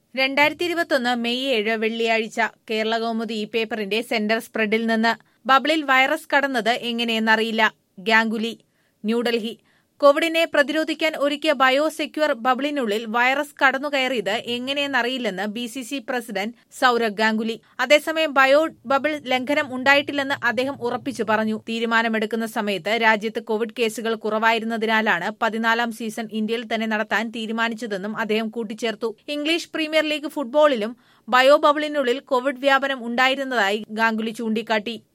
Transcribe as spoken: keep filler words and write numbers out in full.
രണ്ടായിരത്തി ഇരുപത്തൊന്ന് മെയ് ഏഴ് വെള്ളിയാഴ്ച കേരള കൗമുദി ഈ പേപ്പറിന്റെ സെന്റർ സ്പ്രെഡിൽ നിന്ന് ബബിളിൽ വൈറസ് കടന്നത് എങ്ങനെയെന്നറിയില്ല. ഗാംഗുലി, ന്യൂഡൽഹി. കോവിഡിനെ പ്രതിരോധിക്കാൻ ഒരുക്കിയ ബയോ സെക്യൂർ ബബിളിനുള്ളിൽ വൈറസ് കടന്നുകയറിയത് എങ്ങനെയെന്നറിയില്ലെന്ന് B C C president Sourav Ganguly. അതേസമയം ബയോ ബബിൾ ലംഘനം ഉണ്ടായിട്ടില്ലെന്ന് അദ്ദേഹം ഉറപ്പിച്ചു പറഞ്ഞു. തീരുമാനമെടുക്കുന്ന സമയത്ത് രാജ്യത്ത് കോവിഡ് കേസുകൾ കുറവായിരുന്നതിനാലാണ് പതിനാലാം സീസൺ ഇന്ത്യയിൽ തന്നെ നടത്താൻ തീരുമാനിച്ചതെന്നും അദ്ദേഹം കൂട്ടിച്ചേർത്തു. ഇംഗ്ലീഷ് പ്രീമിയർ ലീഗ് ഫുട്ബോളിലും ബയോ ബബിളിനുള്ളിൽ കോവിഡ് വ്യാപനം ഉണ്ടായിരുന്നതായി ഗാംഗുലി ചൂണ്ടിക്കാട്ടി.